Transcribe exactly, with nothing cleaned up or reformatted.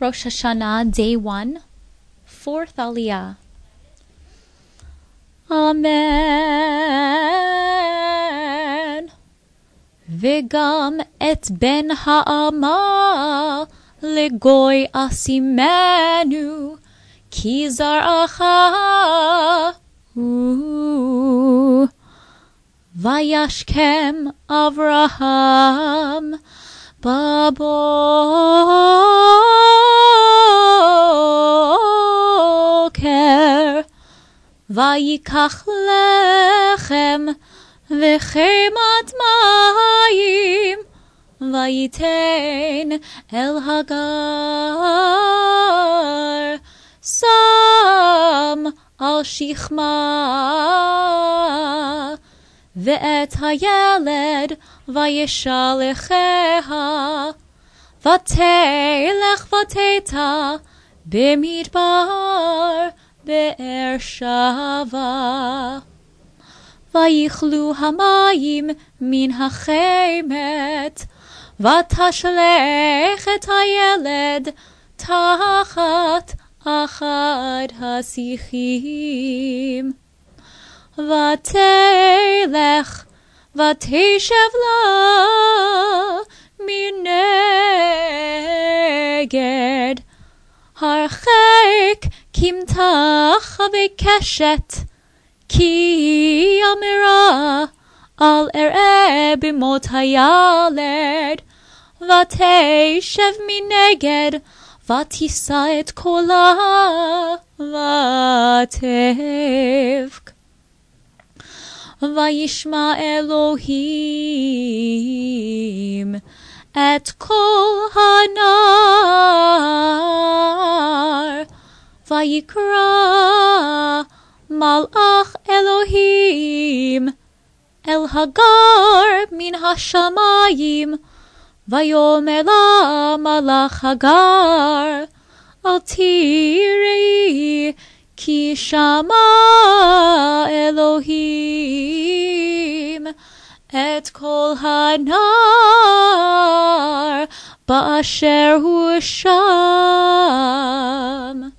Rosh Hashanah, Day one, Fourth Aliyah. Amen. V'gam et ben ha'ama legoy asimenu ki zar'acha vayashkem Avraham baboker vayikach lechem v'chemat mayim vayiten el hagar sam al shichma ve'et hayeled vayeshalecheha vatelech vateta b'midbar be'er shava vayichlu hamayim min hachemet vatashlech et hayeled tachat achad hasichim vatelech vateshev la mineged harchek kimtach vekeshet ki amira al er'e b'mot hayaled vateshev mineged vatisa et kola vatevk vayishma Elohim et kol hanar vayikra malach Elohim el hagar min hashamayim vayomer la malach hagar al tirei ki shama Elohim et kol hanar ba'asher hu sham.